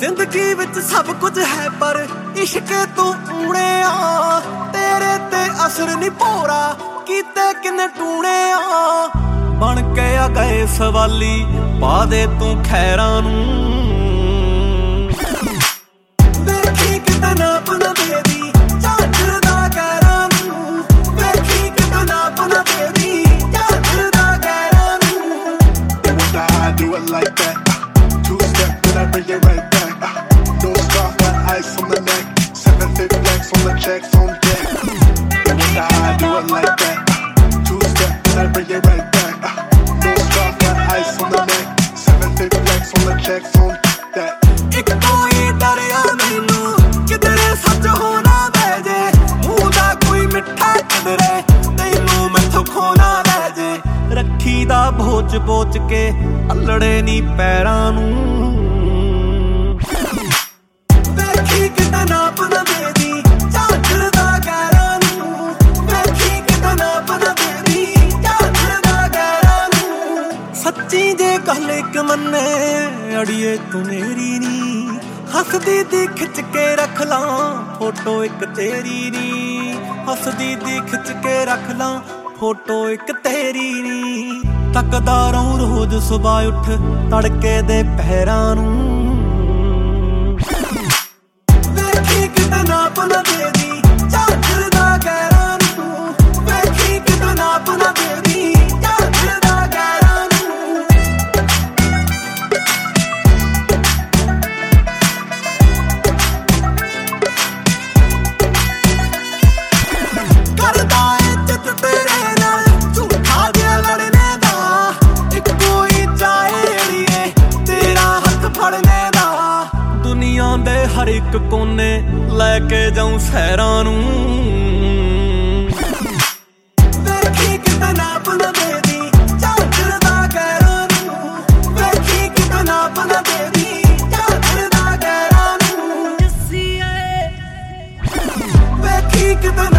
ਜ਼ਿੰਦਗੀ ਵਿੱਚ ਸਭ ਕੁਝ ਹੈ ਪਰ ਇਸ਼ਕੇ ਤੂੰ ਊਣੇ ਆ। ਤੇਰੇ ਤੇ ਅਸਰ ਨਹੀਂ ਭੋਰਾ ਕੀਤੇ ਕਿੰਨੇ ਟੂਣੇ ਆ। ਬਣ ਕੇ ਆ ਗਏ ਸਵਾਲੀ ਪਾ ਦੇ ਤੂੰ ਖੈਰਾਂ ਨੂੰ। ਵੇਖੀ ਕਿਤੇ ਨਾ ਆਪਣਾ ਬੇਦੀ ਝਾਂਜਰਦਾ ਗੈਰਾਂ ਨੂੰ। ਵੇਖੀ ਕਿਤੇ ਨਾ ਆਪਣਾ ਬੇਦੀ ਝਾਂਜਰਦਾ ਗੈਰਾਂ ਨੂੰ। I do it like that. Two-step, then I bring it right back. No scarf, got ice on the neck. 7 flex on the checks on deck. I do it like that. Two-step, then I bring it right back. No scarf, got ice on the neck. 7 flex on the checks on deck. ਇੱਕ ਕੋਈ ਡਰਿਆ ਮੈਨੂੰ ਕਿਧਰੇ ਸੱਚ ਹੋਣਾ ਲੈ ਜੇ। ਮੂੰਹ ਦਾ ਕੋਈ ਮਿੱਠਾ ਕਿਧਰੇ ਤੈਨੂੰ ਮੈਥੋਂ ਖੋਣਾ ਲੈ ਜੇ। ਰੱਖੀ ਦਾ ਬੋਚ ਬੋਚ ਕੇ ਅਲੜੇ ਨੀ ਪੈਰਾਂ ਨੂੰ। ਵੇਖੀ ਕਿਤੇ ਨਾ ਆਪਣਾ ਬੇਦੀ ਝਾਂਜਰਦਾ ਗੈਰਾਂ ਨੂੰ। ਵੇਖੀ ਕਿਤੇ ਨਾ ਆਪਣਾ ਬੇਦੀ ਝਾਂਜਰਦਾ ਗੈਰਾਂ ਨੂੰ। ਸੱਚੀ ਜੇ ਗੱਲ ਇੱਕ ਮੰਨੇ ਅੜੀਏ ਤੂੰ ਮੇਰੀ ਨੀ। ਹੱਸਦੀ ਦੀ ਖਿੱਚ ਕੇ ਰੱਖ ਲਾਂ ਫੋਟੋ ਇੱਕ ਤੇਰੀ ਨੀ। ਹੱਸਦੀ ਦੀ ਖਿੱਚ ਕੇ ਰੱਖ ਲਾਂ ਫੋਟੋ ਇੱਕ ਤੇਰੀ ਨੀ। ਤੱਕਦਾ ਰਹੂੰ ਰੋਜ਼ ਸੁਬਾਹ ਉੱਠ ਤੜਕੇ ਦੇ ਪਹਿਰਾਂ ਨੂੰ। ਵੇਖੀ ਕਿਤੇ ਨਾ ਆਪਣਾ ਬੇਦੀ ਝਾਂਜਰਦਾ ਗੈਰਾਂ ਨੂੰ। ਵੇਖੀ ਕਿਤੇ ਨਾ ਆਪਣਾ ਬੇਦੀ ਝਾਂਜਰਦਾ ਗੈਰਾਂ ਨੂੰ। ਕਰਦਾ ਇੱਜ਼ਤ ਤੇਰੇ ਨਾਲ ਝੂਠਾ ਜਿਹਾ ਲੜਨੇ ਦਾ। ਇੱਕੋ ਹੀ ਚਾਹੇ ਅੜੀਏ ਤੇਰਾ ਹੱਥ ਫੜਨੇ ਦਾ। ਦੁਨੀਆ ਦੇ ਹਰ ਇੱਕ ਕੋਨੇ ਲੈ ਕੇ ਜਾਊਂ ਸੈਰਾਂ ਨੂੰ। ਵੇਖੀ ਕਿਤੇ ਨਾ ਆਪਣਾ ਬੇਦੀ ਝਾਂਜਰਦਾ ਗੈਰਾਂ ਨੂੰ। ਵੇਖੀ ਕਿਤੇ ਨਾ ਆਪਣਾ ਬੇਦੀ ਝਾਂਜਰਦਾ ਗੈਰਾਂ ਨੂੰ। ਵੇਖੀ ਕਿਤੇ